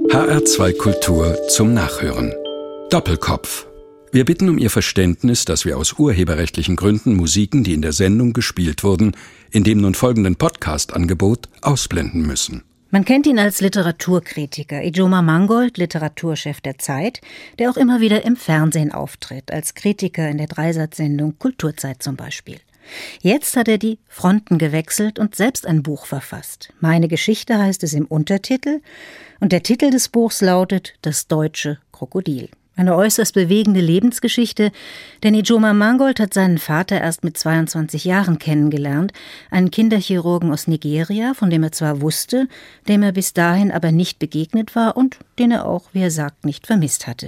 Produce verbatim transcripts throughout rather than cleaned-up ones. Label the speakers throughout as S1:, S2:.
S1: H R zwei Kultur zum Nachhören. Doppelkopf. Wir bitten um Ihr Verständnis, dass wir aus urheberrechtlichen Gründen Musiken, die in der Sendung gespielt wurden, in dem nun folgenden Podcast-Angebot ausblenden müssen.
S2: Man kennt ihn als Literaturkritiker, Ijoma Mangold, Literaturchef der Zeit, der auch immer wieder im Fernsehen auftritt, als Kritiker in der Dreisatz-Sendung Kulturzeit zum Beispiel. Jetzt hat er die Fronten gewechselt und selbst ein Buch verfasst. Meine Geschichte heißt es im Untertitel und der Titel des Buchs lautet »Das deutsche Krokodil«. Eine äußerst bewegende Lebensgeschichte, denn Ijoma Mangold hat seinen Vater erst mit zweiundzwanzig Jahren kennengelernt, einen Kinderchirurgen aus Nigeria, von dem er zwar wusste, dem er bis dahin aber nicht begegnet war und den er auch, wie er sagt, nicht vermisst hatte.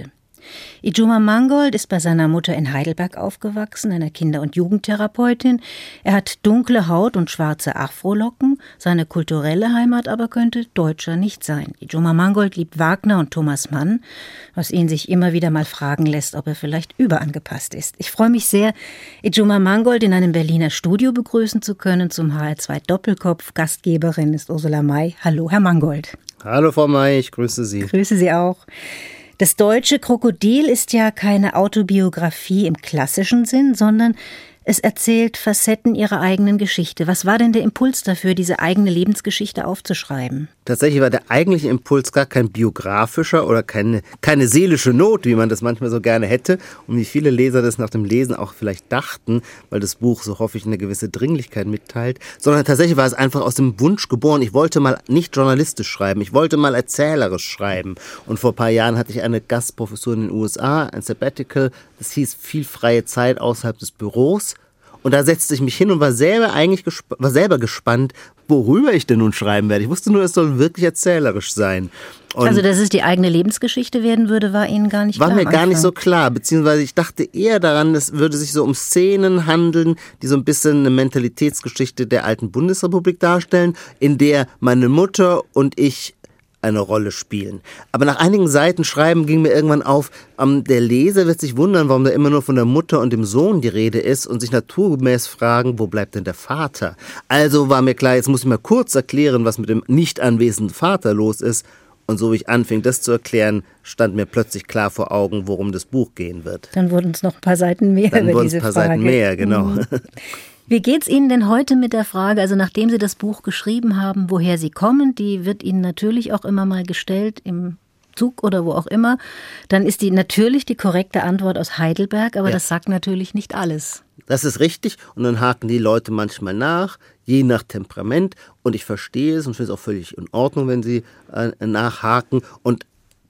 S2: Ijoma Mangold ist bei seiner Mutter in Heidelberg aufgewachsen, einer Kinder- und Jugendtherapeutin. Er hat dunkle Haut und schwarze Afrolocken. Seine kulturelle Heimat aber könnte deutscher nicht sein. Ijoma Mangold liebt Wagner und Thomas Mann, was ihn sich immer wieder mal fragen lässt, ob er vielleicht überangepasst ist. Ich freue mich sehr, Ijoma Mangold in einem Berliner Studio begrüßen zu können zum H R zwei Doppelkopf. Gastgeberin ist Ursula May. Hallo, Herr Mangold.
S3: Hallo, Frau May, ich grüße Sie.
S2: Ich grüße Sie auch. Das deutsche Krokodil ist ja keine Autobiografie im klassischen Sinn, sondern es erzählt Facetten ihrer eigenen Geschichte. Was war denn der Impuls dafür, diese eigene Lebensgeschichte aufzuschreiben?
S3: Tatsächlich war der eigentliche Impuls gar kein biografischer oder keine, keine seelische Not, wie man das manchmal so gerne hätte und wie viele Leser das nach dem Lesen auch vielleicht dachten, weil das Buch, so hoffe ich, eine gewisse Dringlichkeit mitteilt, sondern tatsächlich war es einfach aus dem Wunsch geboren, ich wollte mal nicht journalistisch schreiben, ich wollte mal erzählerisch schreiben. Und vor ein paar Jahren hatte ich eine Gastprofessur in den U S A, ein Sabbatical, das hieß viel freie Zeit außerhalb des Büros. Und da setzte ich mich hin und war selber eigentlich gesp- war selber gespannt, worüber ich denn nun schreiben werde. Ich wusste nur, es soll wirklich erzählerisch sein. Und
S2: also, dass es die eigene Lebensgeschichte werden würde, war Ihnen gar nicht
S3: war
S2: klar?
S3: War mir gar nicht so klar, beziehungsweise ich dachte eher daran, es würde sich so um Szenen handeln, die so ein bisschen eine Mentalitätsgeschichte der alten Bundesrepublik darstellen, in der meine Mutter und ich eine Rolle spielen. Aber nach einigen Seiten schreiben ging mir irgendwann auf, ähm, der Leser wird sich wundern, warum da immer nur von der Mutter und dem Sohn die Rede ist und sich naturgemäß fragen, wo bleibt denn der Vater? Also war mir klar, jetzt muss ich mal kurz erklären, was mit dem nicht anwesenden Vater los ist. Und so wie ich anfing, das zu erklären, stand mir plötzlich klar vor Augen, worum das Buch gehen wird.
S2: Dann wurden es noch ein paar Seiten mehr
S3: Dann
S2: über
S3: wurden
S2: diese
S3: es ein paar
S2: Frage.
S3: Seiten mehr, genau.
S2: Mhm. Wie geht's Ihnen denn heute mit der Frage, also nachdem Sie das Buch geschrieben haben, woher Sie kommen, die wird Ihnen natürlich auch immer mal gestellt im Zug oder wo auch immer, dann ist die natürlich die korrekte Antwort aus Heidelberg, aber ja, das sagt natürlich nicht alles.
S3: Das ist richtig und dann haken die Leute manchmal nach, je nach Temperament und ich verstehe es und finde es auch völlig in Ordnung, wenn sie äh, nachhaken und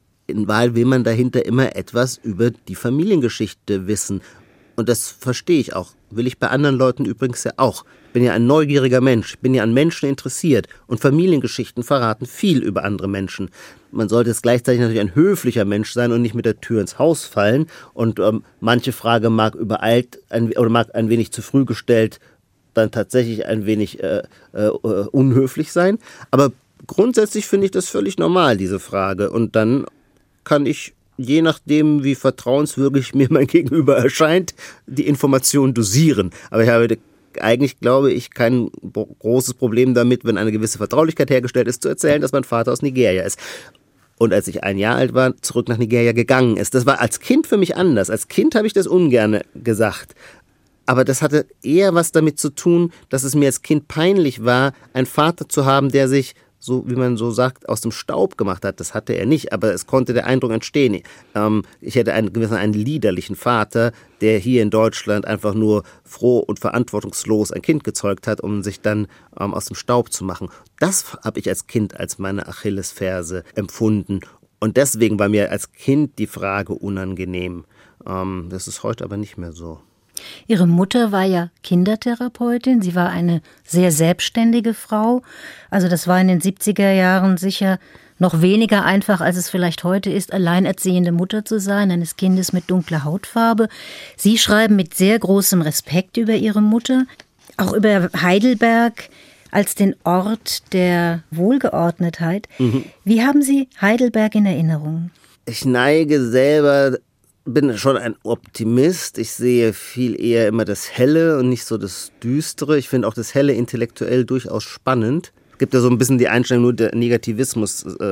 S3: in Wahrheit will man dahinter immer etwas über die Familiengeschichte wissen. Und das verstehe ich auch. Will ich bei anderen Leuten übrigens ja auch. Ich bin ja ein neugieriger Mensch, bin ja an Menschen interessiert. Und Familiengeschichten verraten viel über andere Menschen. Man sollte jetzt gleichzeitig natürlich ein höflicher Mensch sein und nicht mit der Tür ins Haus fallen. Und ähm, manche Frage mag übereilt ein, oder mag ein wenig zu früh gestellt, dann tatsächlich ein wenig äh, äh, unhöflich sein. Aber grundsätzlich finde ich das völlig normal, diese Frage. Und dann kann ich, je nachdem, wie vertrauenswürdig mir mein Gegenüber erscheint, die Information dosieren. Aber ich habe eigentlich, glaube ich, kein großes Problem damit, wenn eine gewisse Vertraulichkeit hergestellt ist, zu erzählen, dass mein Vater aus Nigeria ist. Und als ich ein Jahr alt war, zurück nach Nigeria gegangen ist. Das war als Kind für mich anders. Als Kind habe ich das ungern gesagt. Aber das hatte eher was damit zu tun, dass es mir als Kind peinlich war, einen Vater zu haben, der sich, so wie man so sagt, aus dem Staub gemacht hat. Das hatte er nicht, aber es konnte der Eindruck entstehen. Ähm, ich hätte einen gewissen, einen liederlichen Vater, der hier in Deutschland einfach nur froh und verantwortungslos ein Kind gezeugt hat, um sich dann ähm, aus dem Staub zu machen. Das habe ich als Kind als meine Achillesferse empfunden. Und deswegen war mir als Kind die Frage unangenehm. Ähm, das ist heute aber nicht mehr so.
S2: Ihre Mutter war ja Kindertherapeutin, sie war eine sehr selbstständige Frau. Also das war in den siebziger Jahren sicher noch weniger einfach, als es vielleicht heute ist, alleinerziehende Mutter zu sein, eines Kindes mit dunkler Hautfarbe. Sie schreiben mit sehr großem Respekt über Ihre Mutter, auch über Heidelberg als den Ort der Wohlgeordnetheit. Mhm. Wie haben Sie Heidelberg in Erinnerung?
S3: Ich neige selber, bin schon ein Optimist. Ich sehe viel eher immer das Helle und nicht so das Düstere. Ich finde auch das Helle intellektuell durchaus spannend. Es gibt ja so ein bisschen die Einstellung, nur der Negativismus äh,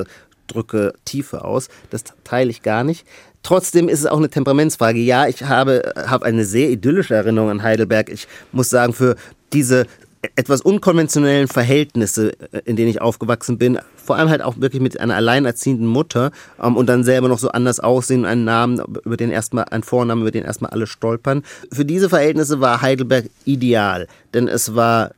S3: drücke Tiefe aus. Das teile ich gar nicht. Trotzdem ist es auch eine Temperamentsfrage. Ja, ich habe, habe eine sehr idyllische Erinnerung an Heidelberg. Ich muss sagen, für diese etwas unkonventionellen Verhältnisse, in denen ich aufgewachsen bin, vor allem halt auch wirklich mit einer alleinerziehenden Mutter ähm, und dann selber noch so anders aussehen, einen Namen, über den erstmal, einen Vornamen, über den erstmal alle stolpern. Für diese Verhältnisse war Heidelberg ideal, denn es war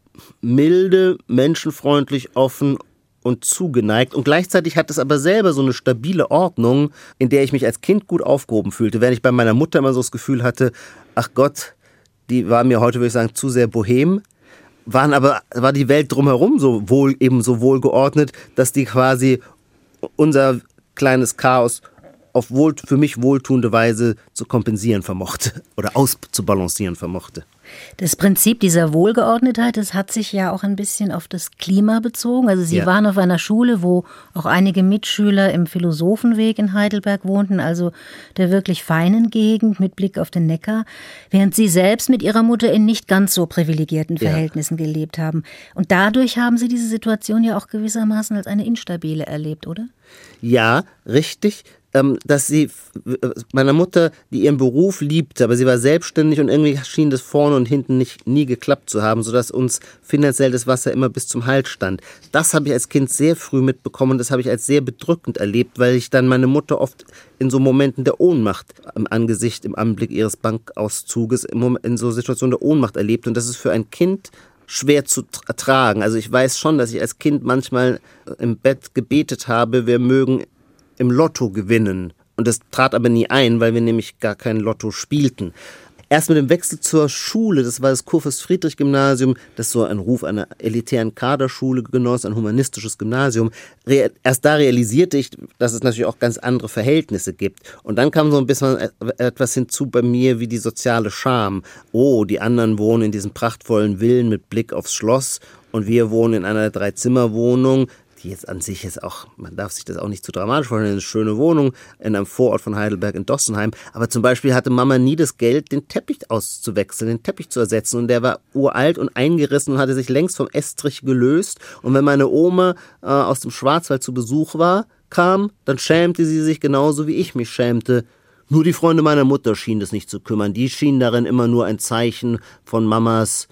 S3: milde, menschenfreundlich, offen und zugeneigt und gleichzeitig hat es aber selber so eine stabile Ordnung, in der ich mich als Kind gut aufgehoben fühlte, während ich bei meiner Mutter immer so das Gefühl hatte, ach Gott, die war mir heute, würde ich sagen, zu sehr bohem. Waren aber, war die Welt drumherum so wohl, eben so wohlgeordnet, dass die quasi unser kleines Chaos auf wohl, für mich wohltuende Weise zu kompensieren vermochte oder auszubalancieren vermochte.
S2: Das Prinzip dieser Wohlgeordnetheit, das hat sich ja auch ein bisschen auf das Klima bezogen. Also Sie
S3: ja.
S2: waren auf einer Schule, wo auch einige Mitschüler im Philosophenweg in Heidelberg wohnten, also der wirklich feinen Gegend mit Blick auf den Neckar, während Sie selbst mit Ihrer Mutter in nicht ganz so privilegierten Verhältnissen ja. gelebt haben. Und dadurch haben Sie diese Situation ja auch gewissermaßen als eine instabile erlebt, oder?
S3: Ja, richtig. Dass sie, meiner Mutter, die ihren Beruf liebte, aber sie war selbstständig und irgendwie schien das vorne und hinten nicht, nie geklappt zu haben, sodass uns finanziell das Wasser immer bis zum Hals stand. Das habe ich als Kind sehr früh mitbekommen, das habe ich als sehr bedrückend erlebt, weil ich dann meine Mutter oft in so Momenten der Ohnmacht im Angesicht, im Anblick ihres Bankauszuges, in so Situationen der Ohnmacht erlebt und das ist für ein Kind schwer zu ertragen. Also ich weiß schon, dass ich als Kind manchmal im Bett gebetet habe, wir mögen im Lotto gewinnen. Und das trat aber nie ein, weil wir nämlich gar kein Lotto spielten. Erst mit dem Wechsel zur Schule, das war das Kurfürst-Friedrich-Gymnasium, das so einen Ruf einer elitären Kaderschule genoss, ein humanistisches Gymnasium. Erst da realisierte ich, dass es natürlich auch ganz andere Verhältnisse gibt. Und dann kam so ein bisschen etwas hinzu bei mir wie die soziale Scham. Oh, die anderen wohnen in diesen prachtvollen Villen mit Blick aufs Schloss und wir wohnen in einer Dreizimmerwohnung, die jetzt an sich ist auch, man darf sich das auch nicht zu dramatisch vorstellen, eine schöne Wohnung in einem Vorort von Heidelberg in Dossenheim. Aber zum Beispiel hatte Mama nie das Geld, den Teppich auszuwechseln, den Teppich zu ersetzen. Und der war uralt und eingerissen und hatte sich längst vom Estrich gelöst. Und wenn meine Oma äh, aus dem Schwarzwald zu Besuch war, kam, dann schämte sie sich genauso wie ich mich schämte. Nur die Freunde meiner Mutter schienen das nicht zu kümmern. Die schienen darin immer nur ein Zeichen von Mamas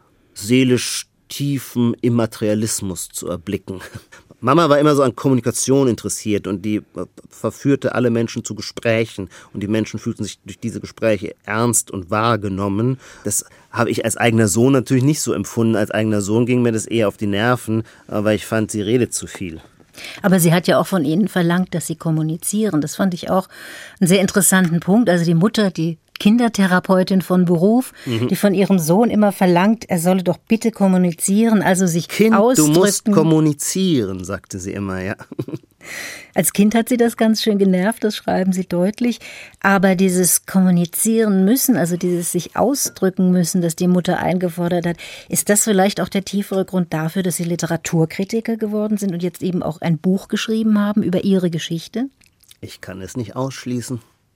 S3: seelisch tiefen Immaterialismus zu erblicken. Mama war immer so an Kommunikation interessiert und die verführte alle Menschen zu Gesprächen und die Menschen fühlten sich durch diese Gespräche ernst und wahrgenommen. Das habe ich als eigener Sohn natürlich nicht so empfunden. Als eigener Sohn ging mir das eher auf die Nerven, weil ich fand, sie redet zu viel.
S2: Aber sie hat ja auch von Ihnen verlangt, dass Sie kommunizieren. Das fand ich auch einen sehr interessanten Punkt. Also die Mutter, die Kindertherapeutin von Beruf, mhm. die von ihrem Sohn immer verlangt, er solle doch bitte kommunizieren, also sich
S3: Kind,
S2: ausdrücken.
S3: Du musst kommunizieren, sagte sie immer, ja.
S2: Als Kind hat sie das ganz schön genervt, das schreiben Sie deutlich. Aber dieses Kommunizieren müssen, also dieses sich ausdrücken müssen, das die Mutter eingefordert hat, ist das vielleicht auch der tiefere Grund dafür, dass Sie Literaturkritiker geworden sind und jetzt eben auch ein Buch geschrieben haben über Ihre Geschichte?
S3: Ich kann es nicht ausschließen.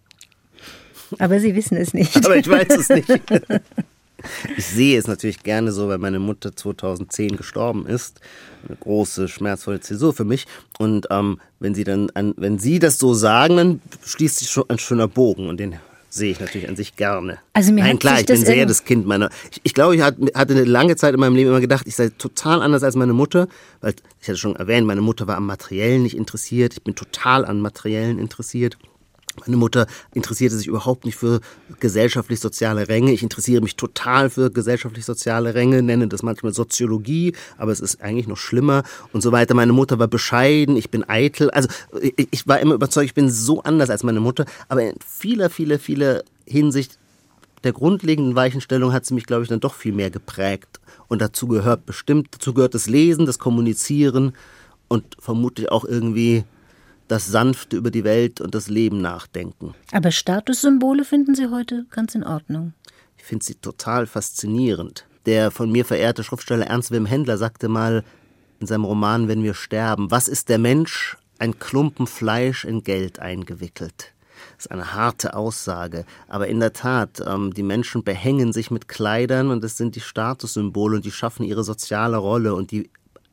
S2: Aber Sie wissen es nicht.
S3: Aber ich weiß es nicht. Ich sehe es natürlich gerne so, weil meine Mutter zweitausendzehn gestorben ist. Eine große, schmerzvolle Zäsur für mich. Und ähm, wenn Sie dann, an, wenn Sie das so sagen, dann schließt sich schon ein schöner Bogen. Und den sehe ich natürlich an sich gerne.
S2: Also mir
S3: Nein,
S2: hat
S3: klar,
S2: sich
S3: ich bin
S2: das
S3: sehr das Kind meiner. Ich, ich glaube, ich hatte eine lange Zeit in meinem Leben immer gedacht, ich sei total anders als meine Mutter. Weil, ich hatte schon erwähnt, meine Mutter war am Materiellen nicht interessiert. Ich bin total an Materiellen interessiert. Meine Mutter interessierte sich überhaupt nicht für gesellschaftlich-soziale Ränge. Ich interessiere mich total für gesellschaftlich-soziale Ränge, nenne das manchmal Soziologie, aber es ist eigentlich noch schlimmer und so weiter. Meine Mutter war bescheiden, ich bin eitel. Also ich, ich war immer überzeugt, ich bin so anders als meine Mutter, aber in vieler, vieler, vieler Hinsicht der grundlegenden Weichenstellung hat sie mich, glaube ich, dann doch viel mehr geprägt. Und dazu gehört bestimmt, dazu gehört das Lesen, das Kommunizieren und vermutlich auch irgendwie das sanfte über die Welt und das Leben nachdenken.
S2: Aber Statussymbole finden Sie heute ganz in Ordnung?
S3: Ich finde sie total faszinierend. Der von mir verehrte Schriftsteller Ernst Wilhelm Händler sagte mal in seinem Roman Wenn wir sterben, was ist der Mensch? Ein Klumpen Fleisch in Geld eingewickelt. Das ist eine harte Aussage, aber in der Tat, ähm, die Menschen behängen sich mit Kleidern und das sind die Statussymbole und die schaffen ihre soziale Rolle und die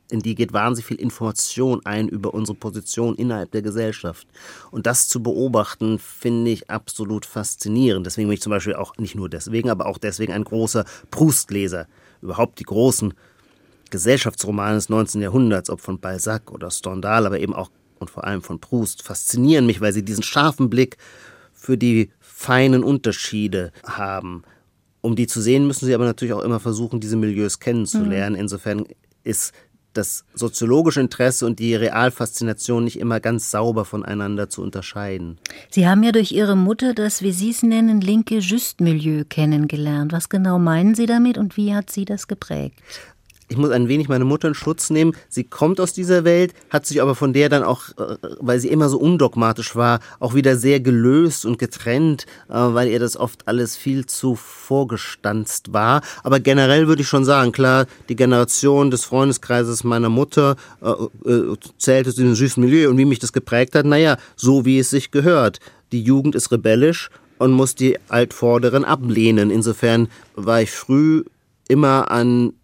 S3: in die geht wahnsinnig viel Information ein über unsere Position innerhalb der Gesellschaft. Und das zu beobachten, finde ich absolut faszinierend. Deswegen bin ich zum Beispiel auch, nicht nur deswegen, aber auch deswegen ein großer Proust-Leser. Überhaupt die großen Gesellschaftsromane des neunzehnten Jahrhunderts, ob von Balzac oder Stendhal, aber eben auch und vor allem von Proust, faszinieren mich, weil sie diesen scharfen Blick für die feinen Unterschiede haben. Um die zu sehen, müssen sie aber natürlich auch immer versuchen, diese Milieus kennenzulernen. Insofern ist das soziologische Interesse und die Realfaszination nicht immer ganz sauber voneinander zu unterscheiden.
S2: Sie haben ja durch Ihre Mutter das, wie Sie es nennen, linke Juste-Milieu kennengelernt. Was genau meinen Sie damit und wie hat Sie das geprägt?
S3: Ich muss ein wenig meine Mutter in Schutz nehmen. Sie kommt aus dieser Welt, hat sich aber von der dann auch, weil sie immer so undogmatisch war, auch wieder sehr gelöst und getrennt, weil ihr das oft alles viel zu vorgestanzt war. Aber generell würde ich schon sagen, klar, die Generation des Freundeskreises meiner Mutter äh, äh, zählte zu diesem Juste Milieu und wie mich das geprägt hat, naja, so wie es sich gehört. Die Jugend ist rebellisch und muss die Altvorderen ablehnen. Insofern war ich früh immer an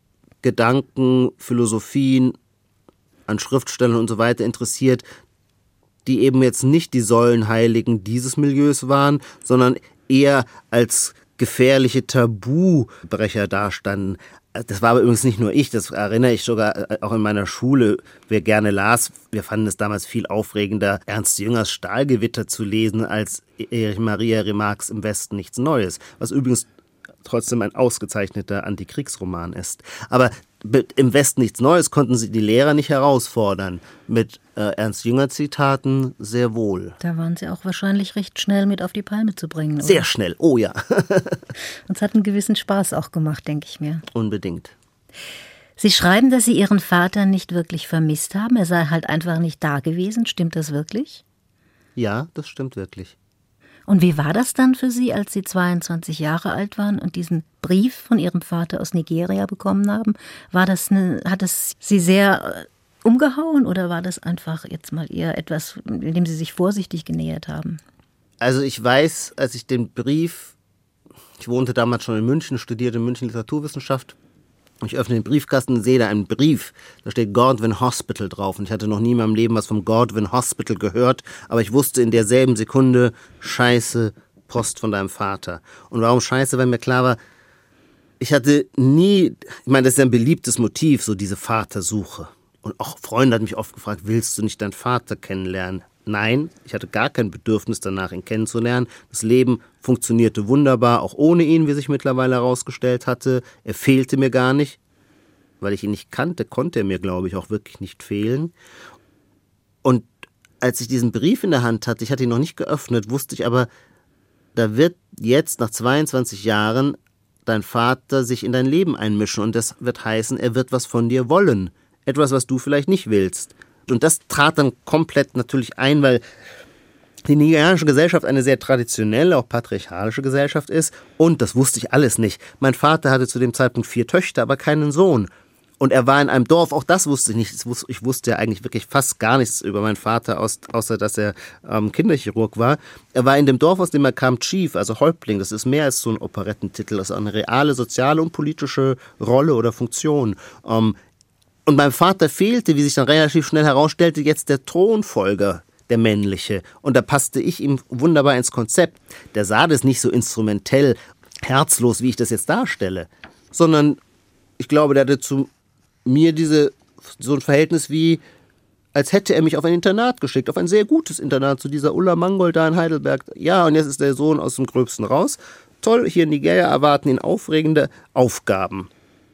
S3: Gedanken, Philosophien, an Schriftstellern und so weiter interessiert, die eben jetzt nicht die Säulenheiligen dieses Milieus waren, sondern eher als gefährliche Tabubrecher dastanden. Das war aber übrigens nicht nur ich, das erinnere ich sogar auch in meiner Schule, wer gerne las, wir fanden es damals viel aufregender, Ernst Jüngers Stahlgewitter zu lesen, als Erich Maria Remarques Im Westen nichts Neues, was übrigens trotzdem ein ausgezeichneter Antikriegsroman ist. Aber im Westen nichts Neues konnten sie die Lehrer nicht herausfordern. Mit äh, Ernst-Jünger-Zitaten sehr wohl.
S2: Da waren sie auch wahrscheinlich recht schnell mit auf die Palme zu bringen. Oder?
S3: Sehr schnell, oh ja.
S2: Und es hat einen gewissen Spaß auch gemacht, denke ich mir.
S3: Unbedingt.
S2: Sie schreiben, dass Sie Ihren Vater nicht wirklich vermisst haben. Er sei halt einfach nicht da gewesen. Stimmt das wirklich?
S3: Ja, das stimmt wirklich.
S2: Und wie war das dann für Sie, als Sie zweiundzwanzig Jahre alt waren und diesen Brief von Ihrem Vater aus Nigeria bekommen haben? War das eine, hat es Sie sehr umgehauen oder war das einfach jetzt mal eher etwas, in dem Sie sich vorsichtig genähert haben?
S3: Also ich weiß, als ich den Brief, ich wohnte damals schon in München, studierte in München Literaturwissenschaft, ich öffne den Briefkasten und sehe da einen Brief, da steht Godwin Hospital drauf und ich hatte noch nie in meinem Leben was vom Godwin Hospital gehört, aber ich wusste in derselben Sekunde, Scheiße, Post von deinem Vater. Und warum Scheiße? Weil mir klar war, ich hatte nie, ich meine, das ist ja ein beliebtes Motiv, so diese Vatersuche. Und auch Freunde hatten mich oft gefragt, willst du nicht deinen Vater kennenlernen? Nein, ich hatte gar kein Bedürfnis danach, ihn kennenzulernen. Das Leben funktionierte wunderbar, auch ohne ihn, wie sich mittlerweile herausgestellt hatte. Er fehlte mir gar nicht. Weil ich ihn nicht kannte, konnte er mir, glaube ich, auch wirklich nicht fehlen. Und als ich diesen Brief in der Hand hatte, ich hatte ihn noch nicht geöffnet, wusste ich aber, da wird jetzt nach zweiundzwanzig Jahren dein Vater sich in dein Leben einmischen. Und das wird heißen, er wird was von dir wollen. Etwas, was du vielleicht nicht willst. Und das trat dann komplett natürlich ein, weil die nigerianische Gesellschaft eine sehr traditionelle, auch patriarchalische Gesellschaft ist. Und das wusste ich alles nicht. Mein Vater hatte zu dem Zeitpunkt vier Töchter, aber keinen Sohn. Und er war in einem Dorf, auch das wusste ich nicht. Ich wusste ja eigentlich wirklich fast gar nichts über meinen Vater, außer dass er ähm, Kinderchirurg war. Er war in dem Dorf, aus dem er kam, Chief, also Häuptling. Das ist mehr als so ein Operettentitel. Das ist auch eine reale soziale und politische Rolle oder Funktion. Ähm, Und meinem Vater fehlte, wie sich dann relativ schnell herausstellte, jetzt der Thronfolger, der männliche. Und da passte ich ihm wunderbar ins Konzept. Der sah das nicht so instrumentell, herzlos, wie ich das jetzt darstelle, sondern ich glaube, der hatte zu mir diese, so ein Verhältnis wie, als hätte er mich auf ein Internat geschickt, auf ein sehr gutes Internat, zu dieser Ulla Mangold da in Heidelberg. Ja, und jetzt ist der Sohn aus dem Gröbsten raus. Toll, hier in Nigeria erwarten ihn aufregende Aufgaben.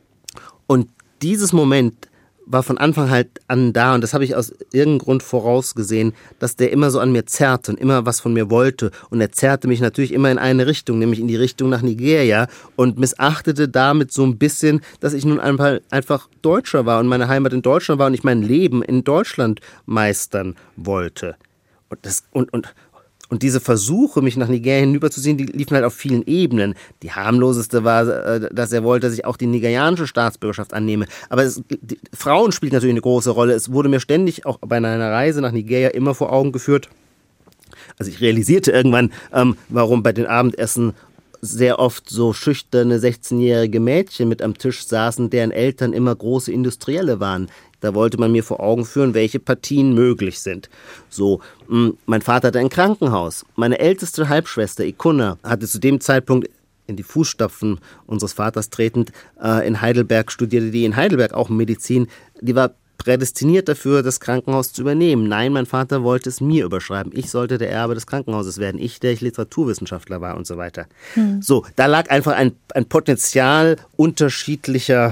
S3: Und dieses Moment war von Anfang halt an da und das habe ich aus irgendeinem Grund vorausgesehen, dass der immer so an mir zerrte und immer was von mir wollte und er zerrte mich natürlich immer in eine Richtung, nämlich in die Richtung nach Nigeria und missachtete damit so ein bisschen, dass ich nun einfach Deutscher war und meine Heimat in Deutschland war und ich mein Leben in Deutschland meistern wollte. Und das, und, und, Und diese Versuche, mich nach Nigeria hinüberzuziehen, die liefen halt auf vielen Ebenen. Die harmloseste war, dass er wollte, dass ich auch die nigerianische Staatsbürgerschaft annehme. Aber es, die, Frauen spielten natürlich eine große Rolle. Es wurde mir ständig, auch bei einer Reise nach Nigeria, immer vor Augen geführt. Also ich realisierte irgendwann, ähm, warum bei den Abendessen sehr oft so schüchterne sechzehnjährige Mädchen mit am Tisch saßen, deren Eltern immer große Industrielle waren. Da wollte man mir vor Augen führen, welche Partien möglich sind. So, mh, mein Vater hatte ein Krankenhaus. Meine älteste Halbschwester, Ikuna, hatte zu dem Zeitpunkt in die Fußstapfen unseres Vaters tretend, äh, in Heidelberg studierte, die in Heidelberg auch Medizin. Die war prädestiniert dafür, das Krankenhaus zu übernehmen. Nein, mein Vater wollte es mir überschreiben. Ich sollte der Erbe des Krankenhauses werden. Ich, der ich Literaturwissenschaftler war und so weiter. Hm. So, da lag einfach ein, ein Potenzial unterschiedlicher,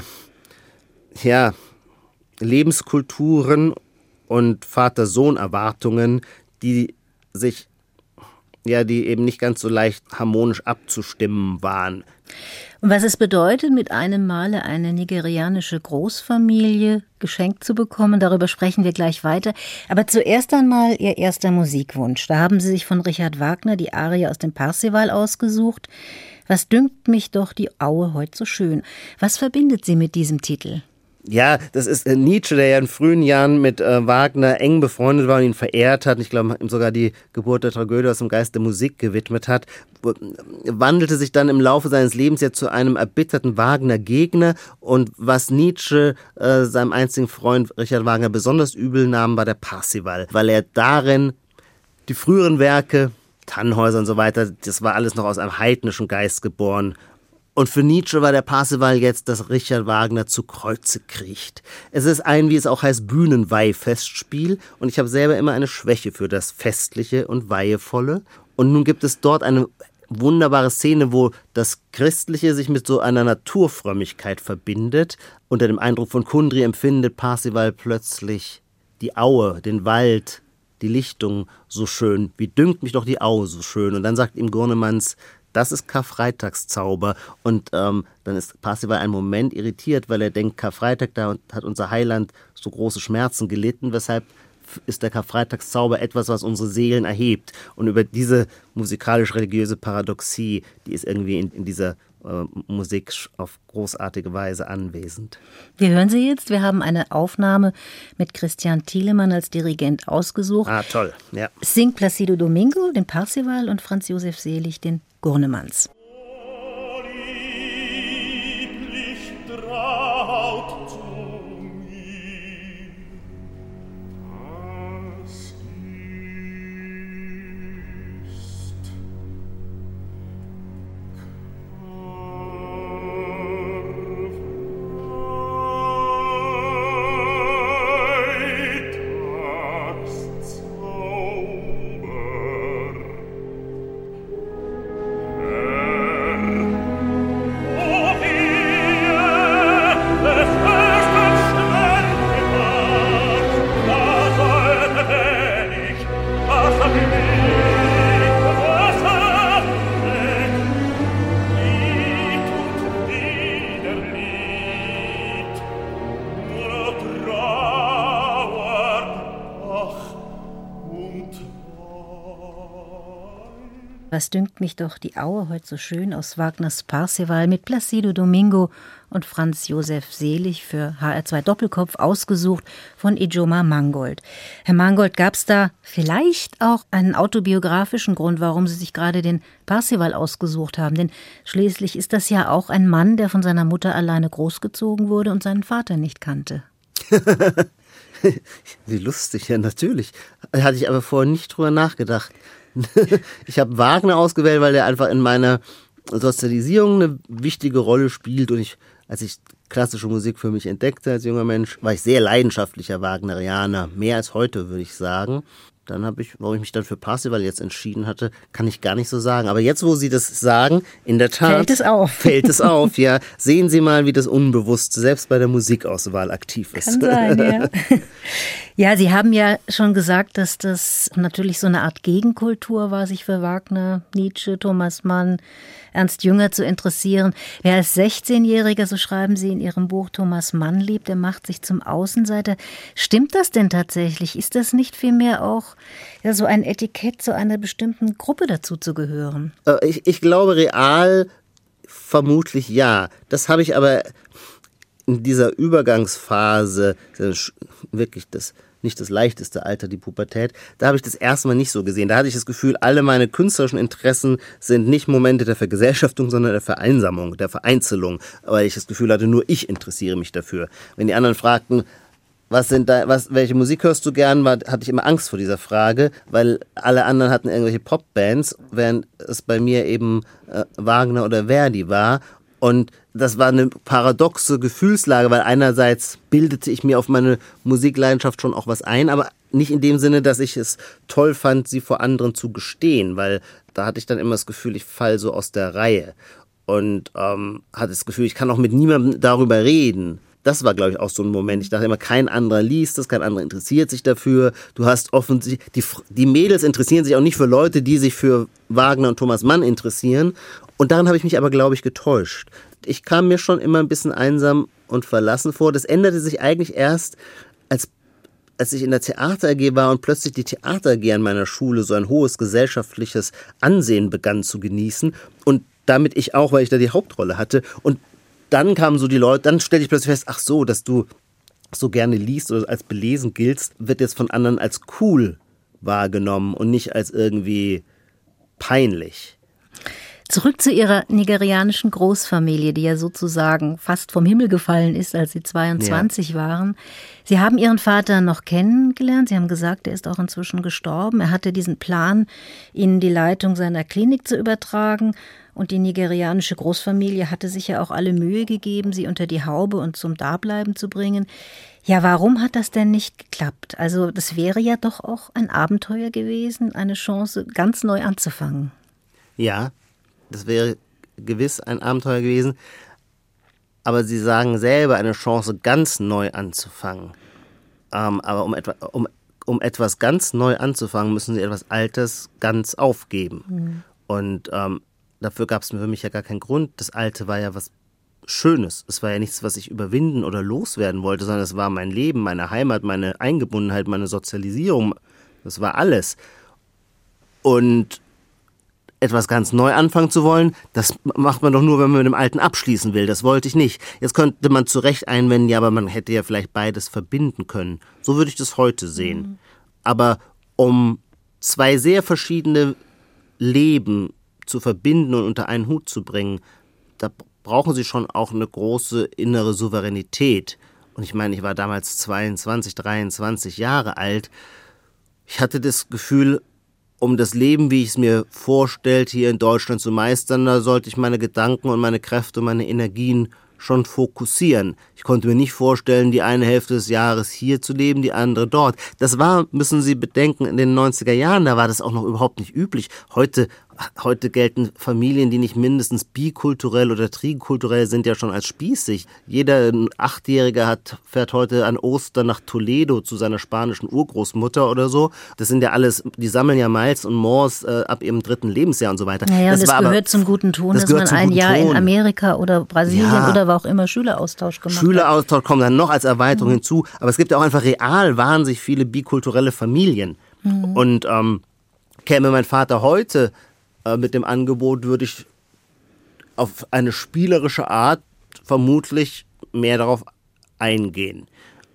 S3: ja, Lebenskulturen und Vater-Sohn-Erwartungen, die sich, ja, die eben nicht ganz so leicht harmonisch abzustimmen waren.
S2: Und was es bedeutet, mit einem Male eine nigerianische Großfamilie geschenkt zu bekommen, darüber sprechen wir gleich weiter. Aber zuerst einmal Ihr erster Musikwunsch. Da haben Sie sich von Richard Wagner die Arie aus dem Parzival ausgesucht. Was dünkt mich doch die Aue heut so schön. Was verbindet Sie mit diesem Titel?
S3: Ja, das ist äh, Nietzsche, der ja in frühen Jahren mit äh, Wagner eng befreundet war und ihn verehrt hat. Ich glaube, ihm sogar die Geburt der Tragödie aus dem Geist der Musik gewidmet hat. Wandelte sich dann im Laufe seines Lebens ja zu einem erbitterten Wagner-Gegner. Und was Nietzsche äh, seinem einzigen Freund Richard Wagner besonders übel nahm, war der Parzival, weil er darin die früheren Werke, Tannhäuser und so weiter, das war alles noch aus einem heidnischen Geist geboren. Und für Nietzsche war der Parzival jetzt, dass Richard Wagner zu Kreuze kriecht. Es ist ein, wie es auch heißt, Bühnenweih-Festspiel. Und ich habe selber immer eine Schwäche für das Festliche und Weihevolle. Und nun gibt es dort eine wunderbare Szene, wo das Christliche sich mit so einer Naturfrömmigkeit verbindet. Unter dem Eindruck von Kundry empfindet Parzival plötzlich die Aue, den Wald, die Lichtung so schön. Wie dünkt mich doch die Aue so schön. Und dann sagt ihm Gurnemanns, das ist Karfreitagszauber. Und ähm, dann ist Parzival einen Moment irritiert, weil er denkt, Karfreitag, da hat unser Heiland so große Schmerzen gelitten, weshalb ist der Karfreitagszauber etwas, was unsere Seelen erhebt. Und über diese musikalisch-religiöse Paradoxie, die ist irgendwie in, in dieser äh, Musik auf großartige Weise anwesend.
S2: Wir hören sie jetzt. Wir haben eine Aufnahme mit Christian Thielemann als Dirigent ausgesucht.
S3: Ah, toll, ja.
S2: Singt Placido Domingo den Parzival und Franz Josef Selig den Gurnemanns. Was dünkt mich doch die Aue heut so schön aus Wagners Parzival mit Placido Domingo und Franz Josef Selig für H R zwei Doppelkopf ausgesucht von Ijoma Mangold. Herr Mangold, gab es da vielleicht auch einen autobiografischen Grund, warum Sie sich gerade den Parzival ausgesucht haben? Denn schließlich ist das ja auch ein Mann, der von seiner Mutter alleine großgezogen wurde und seinen Vater nicht kannte.
S3: Wie lustig, ja natürlich. Da hatte ich aber vorher nicht drüber nachgedacht. Ich habe Wagner ausgewählt, weil der einfach in meiner Sozialisierung eine wichtige Rolle spielt. Und ich, als ich klassische Musik für mich entdeckte als junger Mensch, war ich sehr leidenschaftlicher Wagnerianer. Mehr als heute, würde ich sagen. Dann habe ich, warum ich mich dann für Parzival jetzt entschieden hatte, kann ich gar nicht so sagen. Aber jetzt, wo Sie das sagen, in der Tat
S2: fällt es auf.
S3: Fällt es auf, ja. Sehen Sie mal, wie das Unbewusste selbst bei der Musikauswahl aktiv ist.
S2: Kann sein, ja. Ja, Sie haben ja schon gesagt, dass das natürlich so eine Art Gegenkultur war, sich für Wagner, Nietzsche, Thomas Mann, Ernst Jünger zu interessieren. Wer als sechzehnjähriger, so schreiben Sie in Ihrem Buch, Thomas Mann liebt, der macht sich zum Außenseiter. Stimmt das denn tatsächlich? Ist das nicht vielmehr auch ja, so ein Etikett, zu einer bestimmten Gruppe dazu zu gehören?
S3: Ich, ich glaube, real vermutlich ja. Das habe ich aber in dieser Übergangsphase, wirklich das nicht das leichteste Alter, die Pubertät. Da habe ich das erste Mal nicht so gesehen. Da hatte ich das Gefühl, alle meine künstlerischen Interessen sind nicht Momente der Vergesellschaftung, sondern der Vereinsamung, der Vereinzelung, weil ich das Gefühl hatte, nur ich interessiere mich dafür. Wenn die anderen fragten, Was sind da, was, welche Musik hörst du gern, war, hatte ich immer Angst vor dieser Frage, weil alle anderen hatten irgendwelche Popbands, während es bei mir eben äh, Wagner oder Verdi war. Und das war eine paradoxe Gefühlslage, weil einerseits bildete ich mir auf meine Musikleidenschaft schon auch was ein, aber nicht in dem Sinne, dass ich es toll fand, sie vor anderen zu gestehen, weil da hatte ich dann immer das Gefühl, ich falle so aus der Reihe und ähm, hatte das Gefühl, ich kann auch mit niemandem darüber reden. Das war, glaube ich, auch so ein Moment. Ich dachte immer, kein anderer liest das, kein anderer interessiert sich dafür. Du hast offensichtlich, die, die Mädels interessieren sich auch nicht für Leute, die sich für Wagner und Thomas Mann interessieren. Und daran habe ich mich aber, glaube ich, getäuscht. Ich kam mir schon immer ein bisschen einsam und verlassen vor. Das änderte sich eigentlich erst, als, als ich in der Theater A G war und plötzlich die Theater A G an meiner Schule so ein hohes gesellschaftliches Ansehen begann zu genießen. Und damit ich auch, weil ich da die Hauptrolle hatte. Und dann kamen so die Leute, dann stellte ich plötzlich fest, ach so, dass du so gerne liest oder als belesen giltst, wird jetzt von anderen als cool wahrgenommen und nicht als irgendwie peinlich.
S2: Zurück zu Ihrer nigerianischen Großfamilie, die ja sozusagen fast vom Himmel gefallen ist, als Sie zweiundzwanzig ja. waren. Sie haben Ihren Vater noch kennengelernt. Sie haben gesagt, er ist auch inzwischen gestorben. Er hatte diesen Plan, Ihnen die Leitung seiner Klinik zu übertragen. Und die nigerianische Großfamilie hatte sich ja auch alle Mühe gegeben, sie unter die Haube und zum Dableiben zu bringen. Ja, warum hat das denn nicht geklappt? Also das wäre ja doch auch ein Abenteuer gewesen, eine Chance, ganz neu anzufangen.
S3: Ja, das wäre gewiss ein Abenteuer gewesen. Aber Sie sagen selber, eine Chance, ganz neu anzufangen. Ähm, aber um, etwa, um, um etwas ganz neu anzufangen, müssen Sie etwas Altes ganz aufgeben. Mhm. Und ähm, dafür gab es für mich ja gar keinen Grund. Das Alte war ja was Schönes. Es war ja nichts, was ich überwinden oder loswerden wollte, sondern es war mein Leben, meine Heimat, meine Eingebundenheit, meine Sozialisierung. Das war alles. Und etwas ganz neu anfangen zu wollen, das macht man doch nur, wenn man mit dem Alten abschließen will. Das wollte ich nicht. Jetzt könnte man zu Recht einwenden, ja, aber man hätte ja vielleicht beides verbinden können. So würde ich das heute sehen. Mhm. Aber um zwei sehr verschiedene Leben zu verbinden und unter einen Hut zu bringen, da brauchen Sie schon auch eine große innere Souveränität. Und ich meine, ich war damals zweiundzwanzig, dreiundzwanzig Jahre alt. Ich hatte das Gefühl, um das Leben, wie ich es mir vorstellte, hier in Deutschland zu meistern, da sollte ich meine Gedanken und meine Kräfte und meine Energien schon fokussieren. Ich konnte mir nicht vorstellen, die eine Hälfte des Jahres hier zu leben, die andere dort. Das war, müssen Sie bedenken, in den neunziger Jahren, da war das auch noch überhaupt nicht üblich. Heute Heute gelten Familien, die nicht mindestens bikulturell oder trikulturell sind, ja schon als spießig. Jeder Achtjährige hat, fährt heute an Ostern nach Toledo zu seiner spanischen Urgroßmutter oder so. Das sind ja alles, die sammeln ja Miles und Moors äh, ab ihrem dritten Lebensjahr und so weiter.
S2: Naja,
S3: das,
S2: das
S3: war
S2: gehört
S3: aber,
S2: zum guten Ton,
S3: das
S2: dass man ein Jahr
S3: Ton.
S2: in Amerika oder Brasilien
S3: ja.
S2: oder wo auch immer Schüleraustausch gemacht hat.
S3: Schüleraustausch kommt dann noch als Erweiterung mhm. hinzu. Aber es gibt ja auch einfach real wahnsinnig viele bikulturelle Familien. Mhm. Und ähm, käme mein Vater heute mit dem Angebot, würde ich auf eine spielerische Art vermutlich mehr darauf eingehen.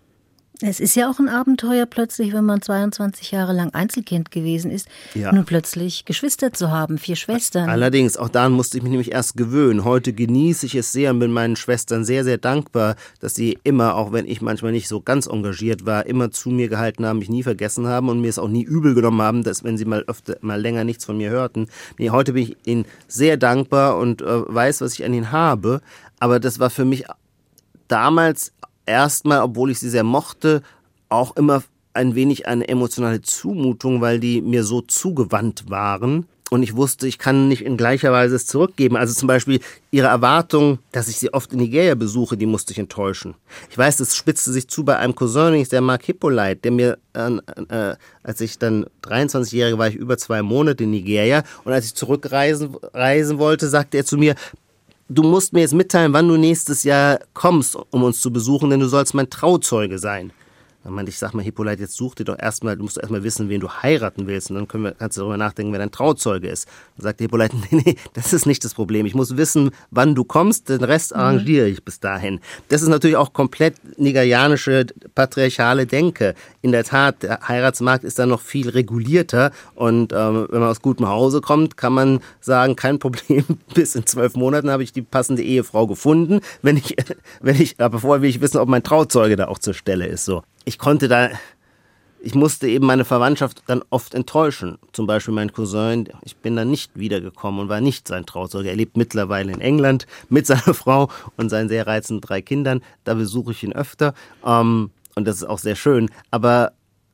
S2: Es ist ja auch ein Abenteuer plötzlich, wenn man zweiundzwanzig Jahre lang Einzelkind gewesen ist,
S3: ja.
S2: nun plötzlich Geschwister zu haben, vier Schwestern.
S3: Allerdings, auch daran musste ich mich nämlich erst gewöhnen. Heute genieße ich es sehr und bin meinen Schwestern sehr, sehr dankbar, dass sie immer, auch wenn ich manchmal nicht so ganz engagiert war, immer zu mir gehalten haben, mich nie vergessen haben und mir es auch nie übel genommen haben, dass wenn sie mal öfter, mal länger nichts von mir hörten. Nee, heute bin ich ihnen sehr dankbar und äh, weiß, was ich an ihnen habe. Aber das war für mich damals erstmal, obwohl ich sie sehr mochte, auch immer ein wenig eine emotionale Zumutung, weil die mir so zugewandt waren. Und ich wusste, ich kann nicht in gleicher Weise es zurückgeben. Also zum Beispiel ihre Erwartung, dass ich sie oft in Nigeria besuche, die musste ich enttäuschen. Ich weiß, das spitzte sich zu bei einem Cousin, der Mark Hippolyte, der mir, äh, äh, als ich dann dreiundzwanzigjährige war, ich über zwei Monate in Nigeria. Und als ich zurückreisen reisen wollte, sagte er zu mir, du musst mir jetzt mitteilen, wann du nächstes Jahr kommst, um uns zu besuchen, denn du sollst mein Trauzeuge sein. Dann meinte ich, sag mal, Hippolyte, jetzt such dir doch erstmal, du musst erstmal wissen, wen du heiraten willst. Und dann können wir, kannst du darüber nachdenken, wer dein Trauzeuge ist. Dann sagte Hippolyte, nee, nee, das ist nicht das Problem. Ich muss wissen, wann du kommst, den Rest arrangiere ich bis dahin. Das ist natürlich auch komplett nigerianische, patriarchale Denke. In der Tat, der Heiratsmarkt ist da noch viel regulierter. Und ähm, wenn man aus gutem Hause kommt, kann man sagen, kein Problem, bis in zwölf Monaten habe ich die passende Ehefrau gefunden. Wenn ich, wenn ich, aber vorher will ich wissen, ob mein Trauzeuge da auch zur Stelle ist. So. Ich konnte da, ich musste eben meine Verwandtschaft dann oft enttäuschen. Zum Beispiel mein Cousin, ich bin dann nicht wiedergekommen und war nicht sein Trauzeuge. Er lebt mittlerweile in England mit seiner Frau und seinen sehr reizenden drei Kindern. Da besuche ich ihn öfter ähm, und das ist auch sehr schön. Aber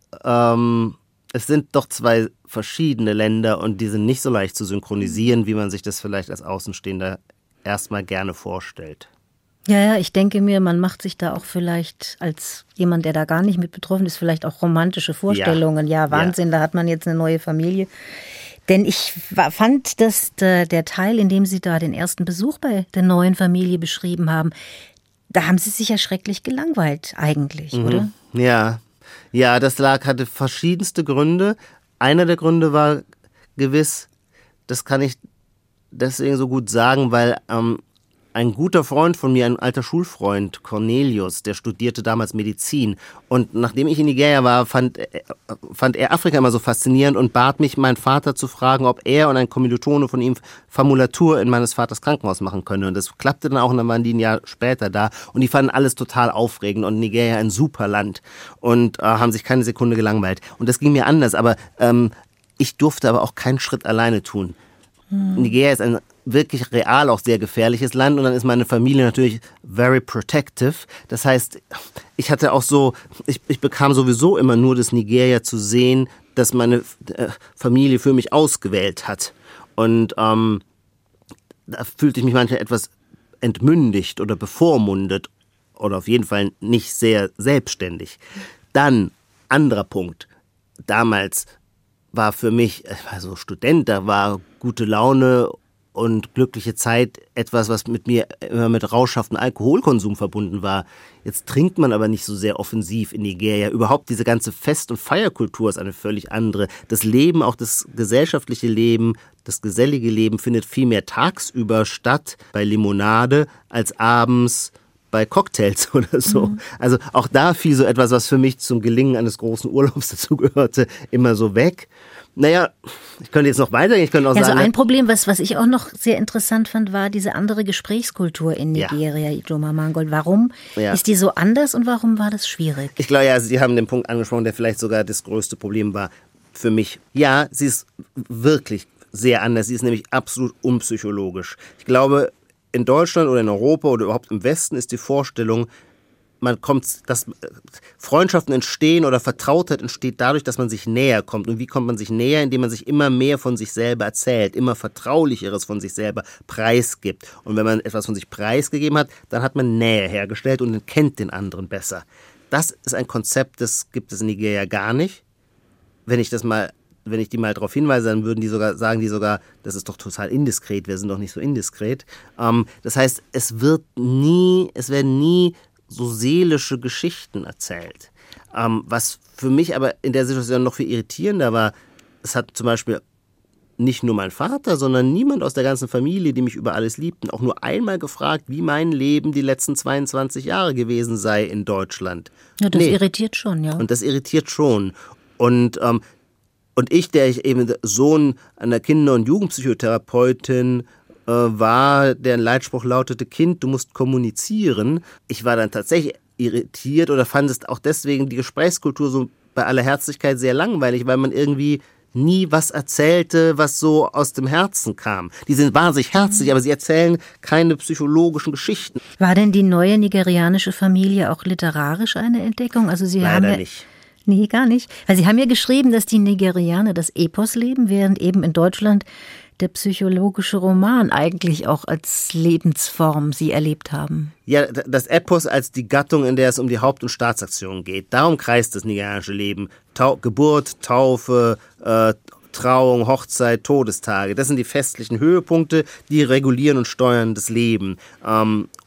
S3: ähm, es sind doch zwei verschiedene Länder und die sind nicht so leicht zu synchronisieren, wie man sich das vielleicht als Außenstehender erstmal gerne vorstellt.
S2: Ja, ja, ich denke mir, man macht sich da auch vielleicht als jemand, der da gar nicht mit betroffen ist, vielleicht auch romantische Vorstellungen. Ja, ja Wahnsinn, ja. Da hat man jetzt eine neue Familie. Denn ich fand, dass der, der Teil, in dem Sie da den ersten Besuch bei der neuen Familie beschrieben haben, da haben Sie sich ja schrecklich gelangweilt eigentlich, mhm. oder?
S3: Ja, ja, das lag, hatte verschiedenste Gründe. Einer der Gründe war gewiss, das kann ich deswegen so gut sagen, weil ähm, ein guter Freund von mir, ein alter Schulfreund, Cornelius, der studierte damals Medizin. Und nachdem ich in Nigeria war, fand, fand er Afrika immer so faszinierend und bat mich, meinen Vater zu fragen, ob er und ein Kommilitone von ihm Formulatur in meines Vaters Krankenhaus machen könne. Und das klappte dann auch, und dann waren die ein Jahr später da. Und die fanden alles total aufregend und Nigeria ein super Land und äh, haben sich keine Sekunde gelangweilt. Und das ging mir anders, aber ähm, ich durfte aber auch keinen Schritt alleine tun. Hm. Nigeria ist ein wirklich real auch sehr gefährliches Land und dann ist meine Familie natürlich very protective. Das heißt, ich hatte auch so, ich, ich bekam sowieso immer nur das Nigeria zu sehen, das meine äh, Familie für mich ausgewählt hat. Und ähm, da fühlte ich mich manchmal etwas entmündigt oder bevormundet oder auf jeden Fall nicht sehr selbstständig. Dann, anderer Punkt, damals war für mich, ich war so Student, da war gute Laune und glückliche Zeit etwas, was mit mir immer mit rauschhaftem Alkoholkonsum verbunden war. Jetzt trinkt man aber nicht so sehr offensiv in Nigeria. Überhaupt diese ganze Fest- und Feierkultur ist eine völlig andere. Das Leben, auch das gesellschaftliche Leben, das gesellige Leben findet viel mehr tagsüber statt bei Limonade als abends bei Cocktails oder so. Mhm. Also auch da fiel so etwas, was für mich zum Gelingen eines großen Urlaubs dazugehörte, immer so weg. Naja, ich könnte jetzt noch weitergehen. Ich könnte auch
S2: ja,
S3: sagen,
S2: so ein Problem, was, was ich auch noch sehr interessant fand, war diese andere Gesprächskultur in Nigeria, ja. Ijoma Mangold. Warum ja. ist die so anders und warum war das schwierig?
S3: Ich glaube, ja, Sie haben den Punkt angesprochen, der vielleicht sogar das größte Problem war für mich. Ja, sie ist wirklich sehr anders. Sie ist nämlich absolut unpsychologisch. Ich glaube, in Deutschland oder in Europa oder überhaupt im Westen ist die Vorstellung, man kommt, dass Freundschaften entstehen oder Vertrautheit entsteht dadurch, dass man sich näher kommt. Und wie kommt man sich näher? Indem man sich immer mehr von sich selber erzählt, immer Vertraulicheres von sich selber preisgibt. Und wenn man etwas von sich preisgegeben hat, dann hat man Nähe hergestellt und kennt den anderen besser. Das ist ein Konzept, das gibt es in Nigeria gar nicht. Wenn ich das mal, wenn ich die mal darauf hinweise, dann würden die sogar, sagen die sogar, das ist doch total indiskret, wir sind doch nicht so indiskret. Ähm, das heißt, es wird nie, es werden nie so seelische Geschichten erzählt. Ähm, was für mich aber in der Situation noch viel irritierender war, es hat zum Beispiel nicht nur mein Vater, sondern niemand aus der ganzen Familie, die mich über alles liebten, auch nur einmal gefragt, wie mein Leben die letzten zweiundzwanzig Jahre gewesen sei in Deutschland.
S2: Ja, das nee. irritiert schon, ja.
S3: Und das irritiert schon. Und, ähm, und ich, der ich eben Sohn einer Kinder- und Jugendpsychotherapeutin war, deren Leitspruch lautete, Kind, du musst kommunizieren. Ich war dann tatsächlich irritiert oder fand es auch deswegen die Gesprächskultur so bei aller Herzlichkeit sehr langweilig, weil man irgendwie nie was erzählte, was so aus dem Herzen kam. Die sind wahnsinnig herzlich, aber sie erzählen keine psychologischen Geschichten.
S2: War denn die neue nigerianische Familie auch literarisch eine Entdeckung? Also Sie
S3: Leider
S2: haben ja
S3: nicht.
S2: Nee, gar nicht. Weil Sie haben ja geschrieben, dass die Nigerianer das Epos leben, während eben in Deutschland der psychologische Roman eigentlich auch als Lebensform Sie erlebt haben.
S3: Ja, das Epos als die Gattung, in der es um die Haupt- und Staatsaktionen geht. Darum kreist das nigerianische Leben. Tau- Geburt, Taufe, äh, Trauung, Hochzeit, Todestage. Das sind die festlichen Höhepunkte, die regulieren und steuern das Leben. Ähm,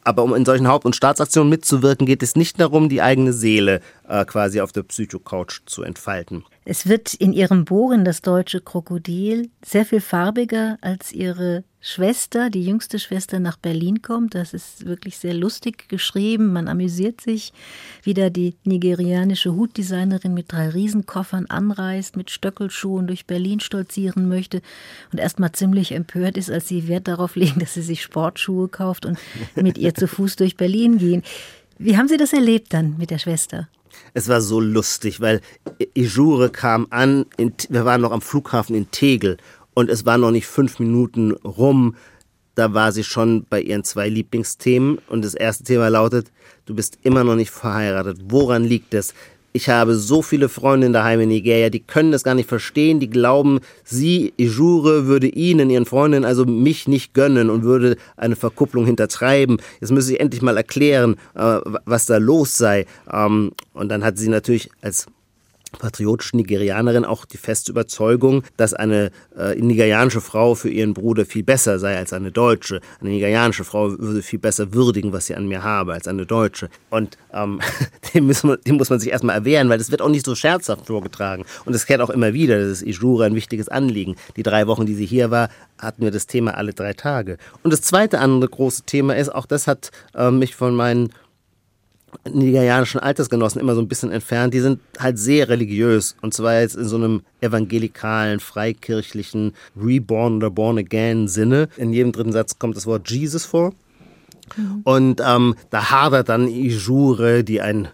S3: Aber um in solchen Haupt- und Staatsaktionen mitzuwirken, geht es nicht darum, die eigene Seele äh, quasi auf der Psycho-Couch zu entfalten.
S2: Es wird in ihrem Bohren, das deutsche Krokodil, sehr viel farbiger, als ihre Schwester, die jüngste Schwester, nach Berlin kommt. Das ist wirklich sehr lustig geschrieben. Man amüsiert sich, wie da die nigerianische Hutdesignerin mit drei Riesenkoffern anreist, mit Stöckelschuhen durch Berlin stolzieren möchte und erst mal ziemlich empört ist, als sie Wert darauf legen, dass sie sich Sportschuhe kauft und mit ihr zu Fuß durch Berlin gehen. Wie haben Sie das erlebt dann mit der Schwester?
S3: Es war so lustig, weil Ijure kam an, in, wir waren noch am Flughafen in Tegel und es war noch nicht fünf Minuten rum, da war sie schon bei ihren zwei Lieblingsthemen und das erste Thema lautet, du bist immer noch nicht verheiratet, woran liegt es? Ich habe so viele Freunde daheim in Nigeria, die können das gar nicht verstehen, die glauben, sie, Ijure, würde ihnen, ihren Freundinnen, also mich nicht gönnen und würde eine Verkupplung hintertreiben. Jetzt müsse ich endlich mal erklären, äh, was da los sei. Ähm, und dann hat sie natürlich als patriotische Nigerianerin auch die feste Überzeugung, dass eine äh, nigerianische Frau für ihren Bruder viel besser sei als eine Deutsche. Eine nigerianische Frau würde viel besser würdigen, was sie an mir habe, als eine Deutsche. Und ähm, dem, müssen wir, dem muss man sich erstmal erwehren, weil das wird auch nicht so scherzhaft vorgetragen. Und es kehrt auch immer wieder, das ist Ijure ein wichtiges Anliegen. Die drei Wochen, die sie hier war, hatten wir das Thema alle drei Tage. Und das zweite andere große Thema ist, auch das hat äh, mich von meinen nigerianischen Altersgenossen immer so ein bisschen entfernt, die sind halt sehr religiös und zwar jetzt in so einem evangelikalen, freikirchlichen Reborn oder Born Again Sinne. In jedem dritten Satz kommt das Wort Jesus vor. Mhm. Und ähm, da hadert dann Ijure, die ein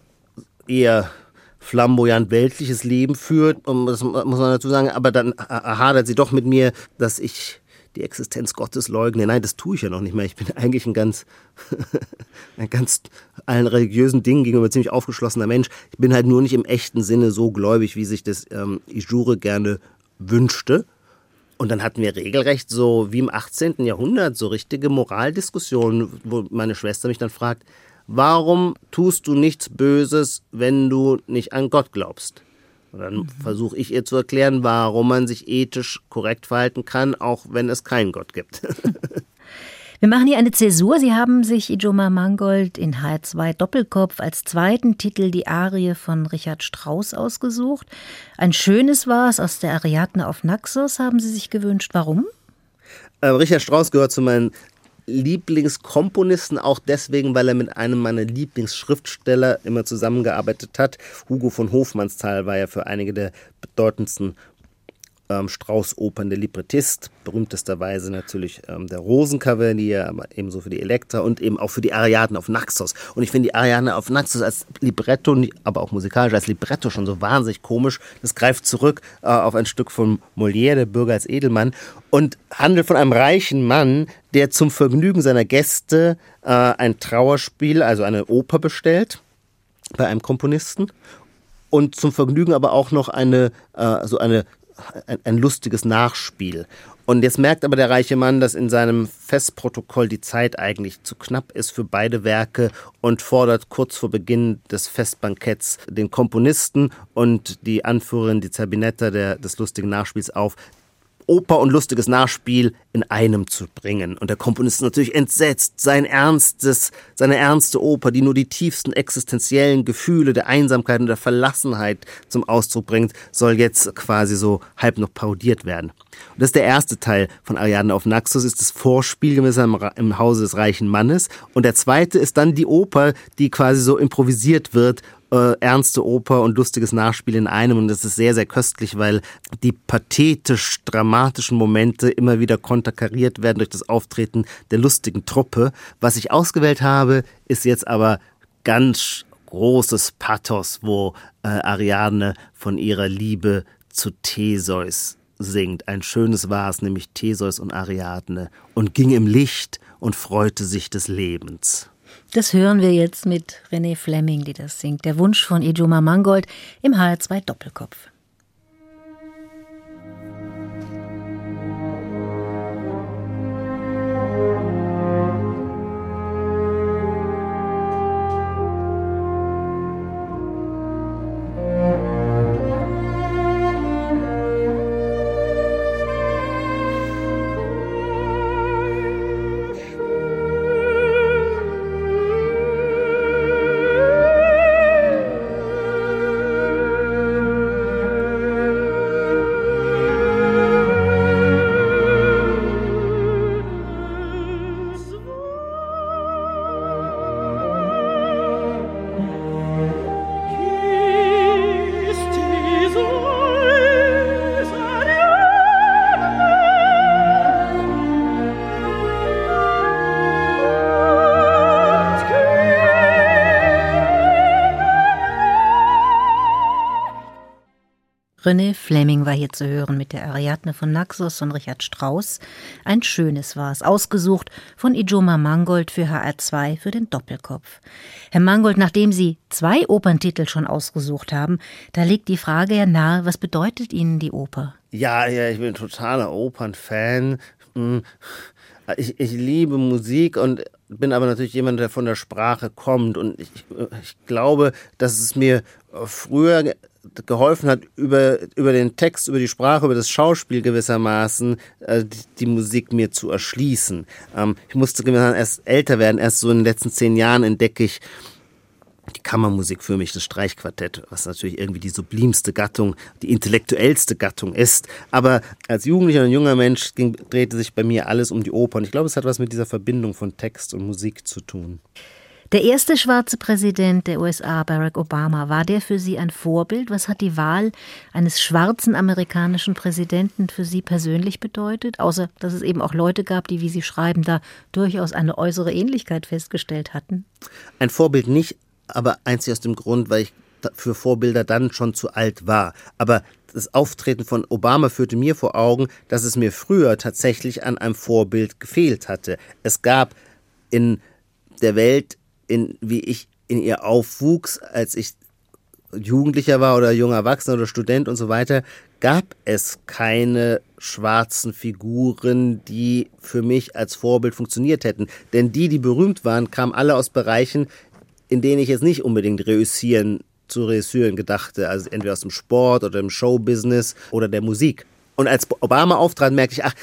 S3: eher flamboyant weltliches Leben führt, und das muss man dazu sagen, aber dann hadert sie doch mit mir, dass ich die Existenz Gottes leugne. Nein, das tue ich ja noch nicht mehr. Ich bin eigentlich ein ganz, ein ganz allen religiösen Dingen gegenüber ziemlich aufgeschlossener Mensch. Ich bin halt nur nicht im echten Sinne so gläubig, wie sich das ähm, Ijure gerne wünschte. Und dann hatten wir regelrecht so wie im achtzehnten Jahrhundert so richtige Moraldiskussionen, wo meine Schwester mich dann fragt, warum tust du nichts Böses, wenn du nicht an Gott glaubst? Und dann mhm. versuche ich ihr zu erklären, warum man sich ethisch korrekt verhalten kann, auch wenn es keinen Gott gibt.
S2: Wir machen hier eine Zäsur. Sie haben sich Ijoma Mangold in H R zwei Doppelkopf als zweiten Titel die Arie von Richard Strauss ausgesucht. Ein schönes war es aus der Ariadne auf Naxos, haben Sie sich gewünscht. Warum?
S3: Äh, Richard Strauss gehört zu meinen Lieblingskomponisten, auch deswegen, weil er mit einem meiner Lieblingsschriftsteller immer zusammengearbeitet hat. Hugo von Hofmannsthal war ja für einige der bedeutendsten ähm, Strauss-Opern der Librettist, berühmtesterweise natürlich ähm, der Rosenkavalier, aber ebenso für die Elektra und eben auch für die Ariadne auf Naxos. Und ich finde die Ariadne auf Naxos als Libretto, aber auch musikalisch als Libretto schon so wahnsinnig komisch. Das greift zurück äh, auf ein Stück von Molière, der Bürger als Edelmann, und handelt von einem reichen Mann, der zum Vergnügen seiner Gäste äh, ein Trauerspiel, also eine Oper bestellt bei einem Komponisten und zum Vergnügen aber auch noch eine äh, so eine ein, ein lustiges Nachspiel. Und jetzt merkt aber der reiche Mann, dass in seinem Festprotokoll die Zeit eigentlich zu knapp ist für beide Werke und fordert kurz vor Beginn des Festbanketts den Komponisten und die Anführerin, die Zerbinetta der, des lustigen Nachspiels auf, Oper und lustiges Nachspiel in einem zu bringen. Und der Komponist ist natürlich entsetzt. Sein ernstes, seine ernste Oper, die nur die tiefsten existenziellen Gefühle der Einsamkeit und der Verlassenheit zum Ausdruck bringt, soll jetzt quasi so halb noch parodiert werden. Und das ist der erste Teil von Ariadne auf Naxos, ist das Vorspiel gewissermaßen im Hause des reichen Mannes. Und der zweite ist dann die Oper, die quasi so improvisiert wird, Äh, ernste Oper und lustiges Nachspiel in einem, und das ist sehr, sehr köstlich, weil die pathetisch-dramatischen Momente immer wieder konterkariert werden durch das Auftreten der lustigen Truppe. Was ich ausgewählt habe, ist jetzt aber ganz großes Pathos, wo äh, Ariadne von ihrer Liebe zu Theseus singt. Ein schönes war es, nämlich Theseus und Ariadne, und ging im Licht und freute sich des Lebens.
S2: Das hören wir jetzt mit René Fleming, die das singt. Der Wunsch von Ijoma Mangold im H R zwei Doppelkopf. René Fleming war hier zu hören mit der Ariadne von Naxos von Richard Strauss. Ein schönes war es, ausgesucht von Ijoma Mangold für H R zwei für den Doppelkopf. Herr Mangold, nachdem Sie zwei Operntitel schon ausgesucht haben, da liegt die Frage ja nahe, was bedeutet Ihnen die Oper?
S3: Ja, ja, ich bin ein totaler Opernfan. Ich, ich liebe Musik und bin aber natürlich jemand, der von der Sprache kommt. Und ich, ich glaube, dass es mir früher geholfen hat, über, über den Text, über die Sprache, über das Schauspiel gewissermaßen äh, die, die Musik mir zu erschließen. Ähm, ich musste gewissermaßen erst älter werden. Erst so in den letzten zehn Jahren entdecke ich die Kammermusik für mich, das Streichquartett, was natürlich irgendwie die sublimste Gattung, die intellektuellste Gattung ist. Aber als Jugendlicher und junger Mensch ging, drehte sich bei mir alles um die Oper. Und ich glaube, es hat was mit dieser Verbindung von Text und Musik zu tun.
S2: Der erste schwarze Präsident der U S A, Barack Obama, war der für Sie ein Vorbild? Was hat die Wahl eines schwarzen amerikanischen Präsidenten für Sie persönlich bedeutet? Außer, dass es eben auch Leute gab, die, wie Sie schreiben, da durchaus eine äußere Ähnlichkeit festgestellt hatten.
S3: Ein Vorbild nicht, aber einzig aus dem Grund, weil ich für Vorbilder dann schon zu alt war. Aber das Auftreten von Obama führte mir vor Augen, dass es mir früher tatsächlich an einem Vorbild gefehlt hatte. Es gab in der Welt, in, wie ich in ihr aufwuchs, als ich Jugendlicher war oder junger Erwachsener oder Student und so weiter, gab es keine schwarzen Figuren, die für mich als Vorbild funktioniert hätten. Denn die, die berühmt waren, kamen alle aus Bereichen, in denen ich jetzt nicht unbedingt reüssieren, zu reüssieren gedachte. Also entweder aus dem Sport oder im Showbusiness oder der Musik. Und als Obama auftrat, merkte ich, ach,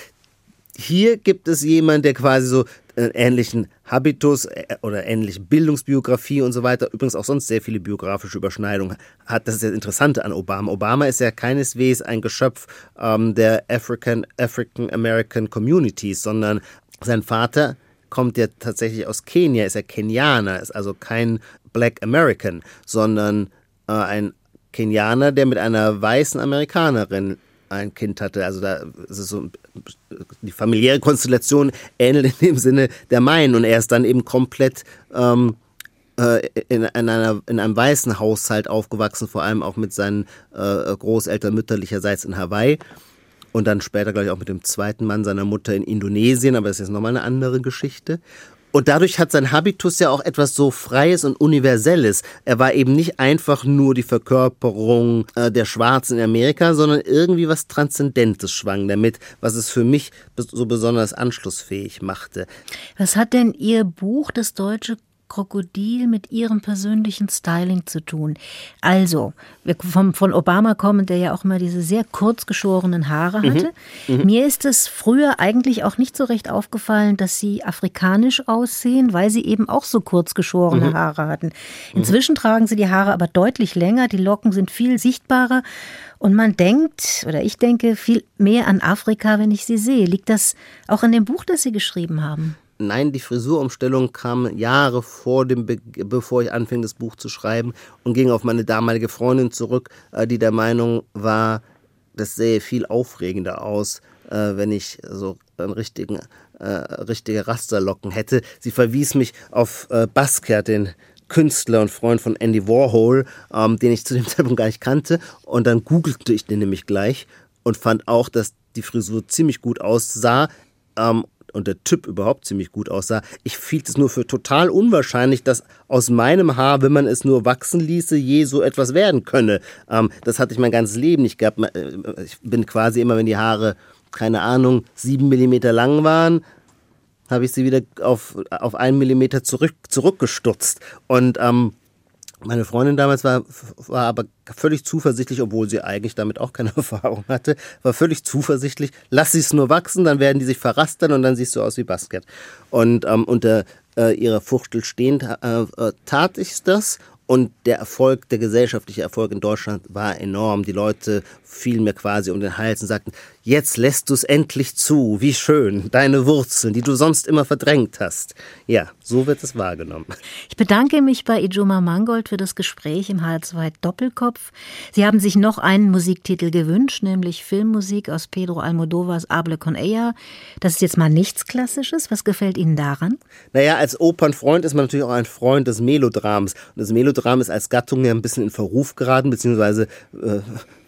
S3: hier gibt es jemanden, der quasi so einen ähnlichen Habitus oder ähnliche Bildungsbiografie und so weiter, übrigens auch sonst sehr viele biografische Überschneidungen hat. Das ist das Interessante an Obama. Obama ist ja keineswegs ein Geschöpf ähm, der African, African American Communities, sondern sein Vater kommt ja tatsächlich aus Kenia, ist er Kenianer, ist also kein Black American, sondern äh, ein Kenianer, der mit einer weißen Amerikanerin ein Kind hatte. Also da ist es so, die familiäre Konstellation ähnelt in dem Sinne der meinen. Und er ist dann eben komplett ähm, äh, in, in, einer, in einem weißen Haushalt aufgewachsen, vor allem auch mit seinen äh, Großeltern mütterlicherseits in Hawaii. Und dann später, glaube ich, auch mit dem zweiten Mann seiner Mutter in Indonesien, aber das ist jetzt nochmal eine andere Geschichte. Und dadurch hat sein Habitus ja auch etwas so Freies und Universelles. Er war eben nicht einfach nur die Verkörperung äh, der Schwarzen in Amerika, sondern irgendwie was Transzendentes schwang damit, was es für mich so besonders anschlussfähig machte.
S2: Was hat denn Ihr Buch, das deutsche Krokodil, mit Ihrem persönlichen Styling zu tun? Also, wir vom, von Obama kommen, der ja auch immer diese sehr kurz geschorenen Haare hatte. Mhm. Mhm. Mir ist es früher eigentlich auch nicht so recht aufgefallen, dass Sie afrikanisch aussehen, weil Sie eben auch so kurz geschorene mhm. Haare hatten. Inzwischen mhm. tragen Sie die Haare aber deutlich länger, die Locken sind viel sichtbarer und man denkt, oder ich denke, viel mehr an Afrika, wenn ich Sie sehe. Liegt das auch in dem Buch, das Sie geschrieben haben?
S3: Nein, die Frisurumstellung kam Jahre vor dem, Be- bevor ich anfing, das Buch zu schreiben und ging auf meine damalige Freundin zurück, die der Meinung war, das sähe viel aufregender aus, wenn ich so einen richtigen, äh, richtige Rasterlocken hätte. Sie verwies mich auf äh, Basquiat, den Künstler und Freund von Andy Warhol, ähm, den ich zu dem Zeitpunkt gar nicht kannte. Und dann googelte ich den nämlich gleich und fand auch, dass die Frisur ziemlich gut aussah, ähm, und der Typ überhaupt ziemlich gut aussah. Ich hielt es nur für total unwahrscheinlich, dass aus meinem Haar, wenn man es nur wachsen ließe, je so etwas werden könne. Ähm, das hatte ich mein ganzes Leben nicht gehabt. Ich bin quasi immer, wenn die Haare, keine Ahnung, sieben Millimeter lang waren, habe ich sie wieder auf, auf einen Millimeter zurück, zurückgestutzt. Und ähm, meine Freundin damals war, war aber völlig zuversichtlich, obwohl sie eigentlich damit auch keine Erfahrung hatte, war völlig zuversichtlich, lass sie es nur wachsen, dann werden die sich verrastern und dann siehst du aus wie Basquiat. Und ähm, unter äh, ihrer Fuchtel stehend äh, äh, tat ich das. Und der Erfolg, der gesellschaftliche Erfolg in Deutschland war enorm. Die Leute fielen mir quasi um den Hals und sagten, jetzt lässt du es endlich zu, wie schön, deine Wurzeln, die du sonst immer verdrängt hast. Ja, so wird es wahrgenommen.
S2: Ich bedanke mich bei Ijoma Mangold für das Gespräch im H R zwei Doppelkopf. Sie haben sich noch einen Musiktitel gewünscht, nämlich Filmmusik aus Pedro Almodóvars Hable con ella. Das ist jetzt mal nichts Klassisches. Was gefällt Ihnen daran?
S3: Naja, als Opernfreund ist man natürlich auch ein Freund des Melodrams. Und das Melodram ist als Gattung ja ein bisschen in Verruf geraten, beziehungsweise äh,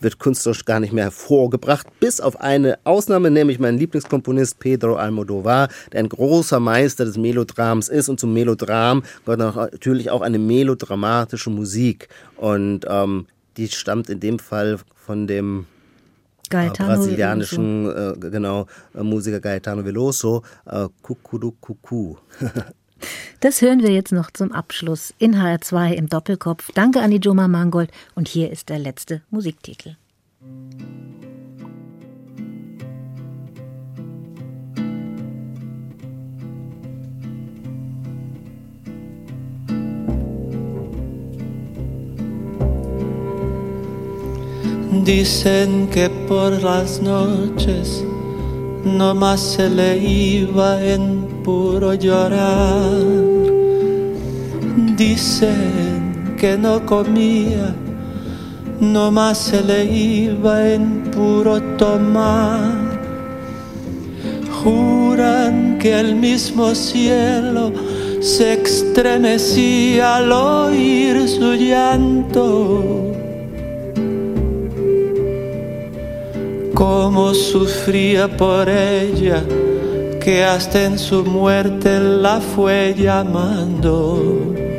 S3: wird künstlerisch gar nicht mehr hervorgebracht, bis auf eine Ausnahme, nämlich mein Lieblingskomponist Pedro Almodóvar, der ein großer Meister des Melodrams ist, und zum Melodram gehört natürlich auch eine melodramatische Musik, und ähm, die stammt in dem Fall von dem
S2: Gaetano
S3: brasilianischen äh, genau, äh, Musiker Gaetano Veloso, äh, Kukurukuku.
S2: Das hören wir jetzt noch zum Abschluss in H R zwei im Doppelkopf. Danke an Ijoma Mangold, und hier ist der letzte Musiktitel.
S4: Dicen que por las noches no más se le iba en puro llorar. Dicen que no comía, no más se le iba en puro tomar. Juran que el mismo cielo se estremecía al oír su llanto. Cómo sufría por ella, que hasta en su muerte la fue llamando.